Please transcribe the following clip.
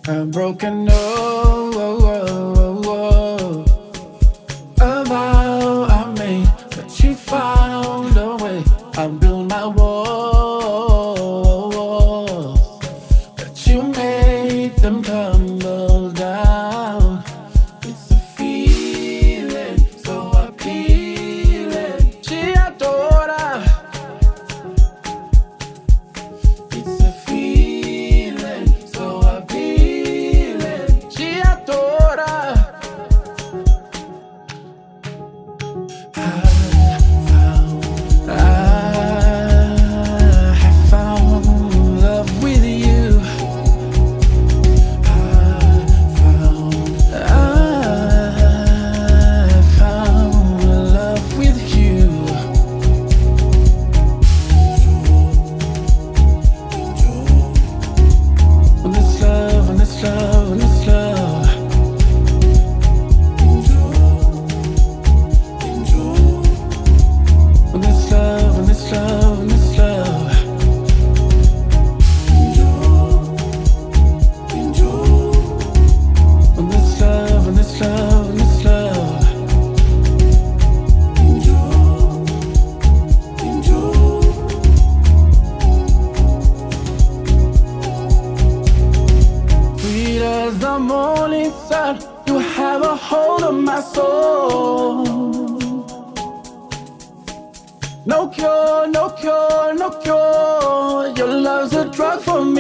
I'm broken, oh, oh, oh, oh. A vow I made, but you found a way. I built my walls, but you made them tumble down. It's a feeling, so I feel it. Ci adora. It's a feeling, so I feel it. Ci adora. I have found love with you. I found love with you. And this love, and this love, and this love. And this love, and this love, and this love. And this love, and this love, and this love. Sweet as the morning sun, you have a hold of my soul. No cure, no cure, no cure. Your love's a drug for